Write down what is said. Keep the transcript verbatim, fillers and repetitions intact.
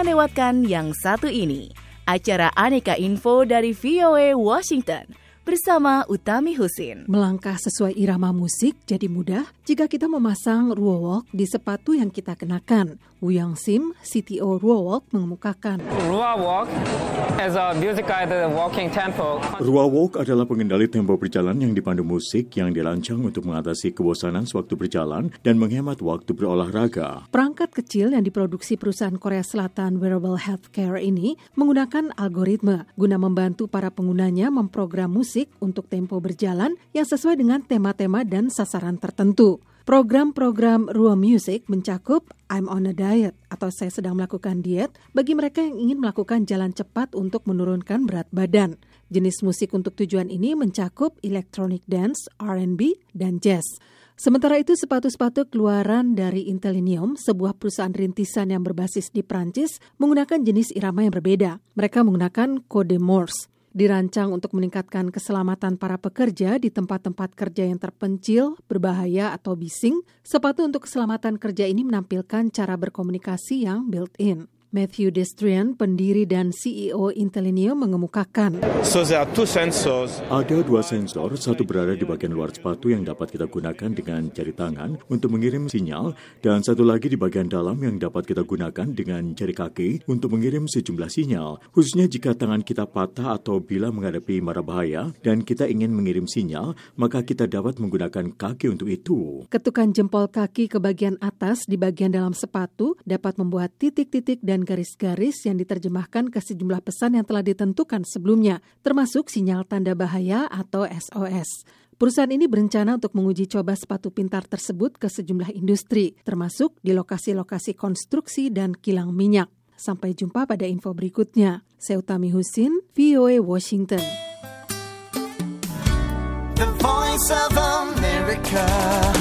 Jangan lewatkan yang satu ini, acara Aneka Info dari V O A Washington bersama Utami Husin. Melangkah sesuai irama musik jadi mudah jika kita memasang Ruawalk di sepatu yang kita kenakan. Wuyang Sim, C T O Ruawalk, mengemukakan. Ruawalk as a music guided walking tempo. Ruawalk adalah pengendali tempo berjalan yang dipandu musik yang dirancang untuk mengatasi kebosanan sewaktu berjalan dan menghemat waktu berolahraga. Perangkat kecil yang diproduksi perusahaan Korea Selatan Wearable Healthcare ini menggunakan algoritma guna membantu para penggunanya memprogram musik untuk tempo berjalan yang sesuai dengan tema-tema dan sasaran tertentu. Program-program Rua Music mencakup I'm on a diet atau saya sedang melakukan diet bagi mereka yang ingin melakukan jalan cepat untuk menurunkan berat badan. Jenis musik untuk tujuan ini mencakup electronic dance, R and B, dan jazz. Sementara itu, sepatu-sepatu keluaran dari Intellinium, sebuah perusahaan rintisan yang berbasis di Prancis, menggunakan jenis irama yang berbeda. Mereka menggunakan kode Morse. Dirancang untuk meningkatkan keselamatan para pekerja di tempat-tempat kerja yang terpencil, berbahaya, atau bising. Sepatu untuk keselamatan kerja ini menampilkan cara berkomunikasi yang built-in. Matthew Destrian, pendiri dan C E O Intellinium, mengemukakan. So there are two sensors. Ada dua sensor, satu berada di bagian luar sepatu yang dapat kita gunakan dengan jari tangan untuk mengirim sinyal, dan satu lagi di bagian dalam yang dapat kita gunakan dengan jari kaki untuk mengirim sejumlah sinyal, khususnya jika tangan kita patah atau bila menghadapi mara bahaya dan kita ingin mengirim sinyal, maka kita dapat menggunakan kaki untuk itu. Ketukan jempol kaki ke bagian atas di bagian dalam sepatu dapat membuat titik-titik dan garis-garis yang diterjemahkan ke sejumlah pesan yang telah ditentukan sebelumnya, termasuk sinyal tanda bahaya atau S O S. Perusahaan ini berencana untuk menguji coba sepatu pintar tersebut ke sejumlah industri, termasuk di lokasi-lokasi konstruksi dan kilang minyak. Sampai jumpa pada info berikutnya. Saya Utami Husin, V O A Washington. The Voice of America.